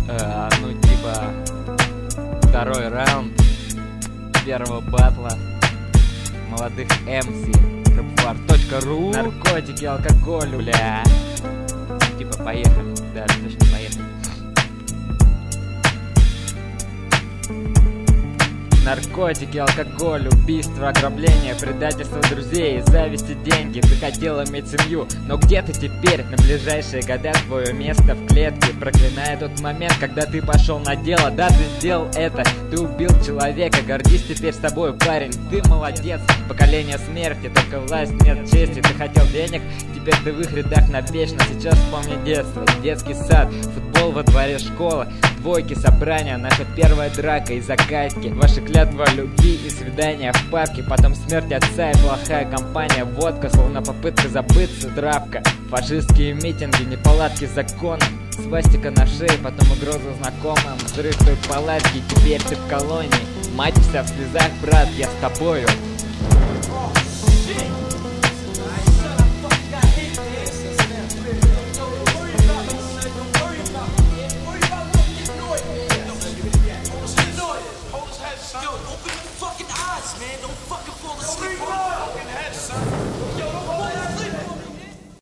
Ну типа второй раунд первого батла молодых MC rapvar.ru. Наркотики, алкоголь, Бля. Типа поехали. Да, точно поехали. Наркотики, алкоголь, убийство, ограбление, предательство друзей, зависть и деньги. Ты хотел иметь семью, но где ты теперь? На ближайшие года твое место в клетке. Проклиная тот момент, когда ты пошел на дело. Да, ты сделал это, ты убил человека. Гордись теперь с тобой, парень, ты молодец. Поколение смерти, только власть, нет чести. Ты хотел денег, теперь ты в их рядах навечно. Сейчас вспомни детство, детский сад, футбол во дворе школы, двойки, собрания, наша первая драка и закатки, ваши клятва любви и свидания в парке, потом смерть отца и плохая компания, водка, словно попытка забыться, травка, фашистские митинги, неполадки с законом, свастика на шее, потом угроза знакомым, взрыв той палатки, теперь ты в колонии, мать вся в слезах, брат, я с тобою. Yo, open your fucking eyes, man. Don't fucking fall asleep on your fucking head, son. Yo, don't fall asleep.